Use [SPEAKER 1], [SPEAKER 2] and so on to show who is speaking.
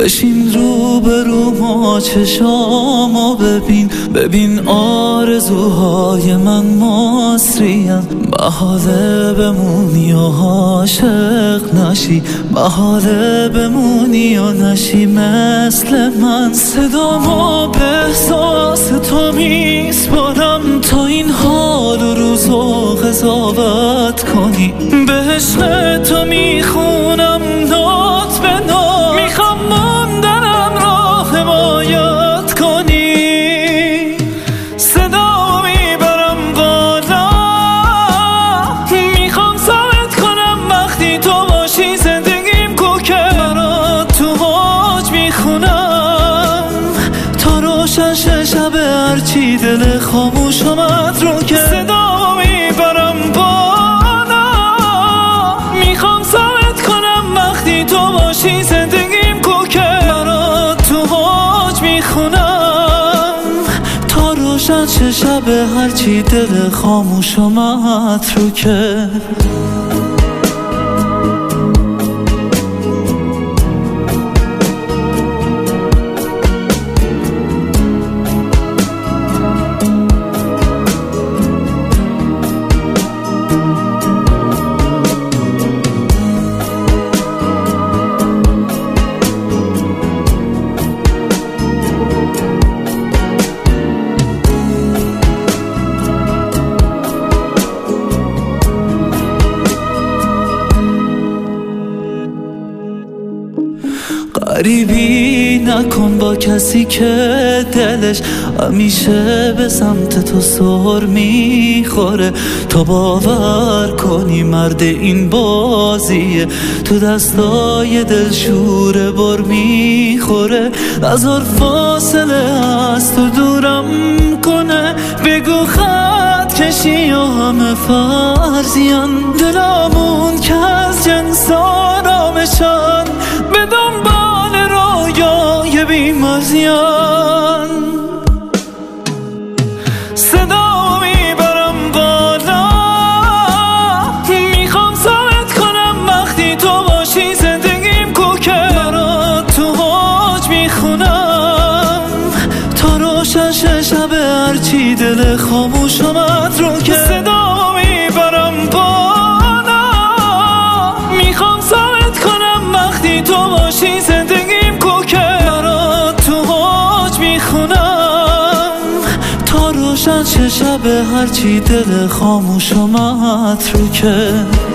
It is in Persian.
[SPEAKER 1] بشین رو به رو ما چشامو ببین آرزوهای من مصریم. محاله بمونی و عاشق نشی، محاله بمونی و نشی مثل من. صدامو به احساس تو میسپارم تا این حال و روزو قضاوت کنی. به عشق تو میخونم نوت به نوت، میخوام موندنم را حمایت کنی. صدا میبرم بالا، میخوام ثابت کنم وقتی تو باشی زندگیم کوکه. برات تو موج میخونم تا روشن شه شب، هرچی دل خاموش اومد رو که. صدا میبرم بالا، میخوام ثابت کنم وقتی تو باشی زندگیم کوکه. برات تو موج میخونم تا روشن شه شب، هرچی دل خاموش اومد رو که. غریبی نکن با کسی که دلش همیشه به سمت تو سر میخوره. تا باور کنی مرد این بازیه، تو دستای دلشوره بر میخوره. نذار فاصله از تو دورم کنه، بگو خط کشی و همه فرضیان. دلامون که از جنس آرامشان، به دنبال رویای بیمارزیان. صدا میبرم بالا، میخوام ثابت کنم وقتی تو باشی زندگیم کوکه. برات تو موج میخونم تا روشن شه شب، هرچی دل خاموش اومد رو که. صدا میبرم بالا، میخوام ثابت کنم وقتی تو باشی زندگیم کوکه. برات تو موج میخونم تا روشن شه شب، هرچی دل خاموش اومد رو که.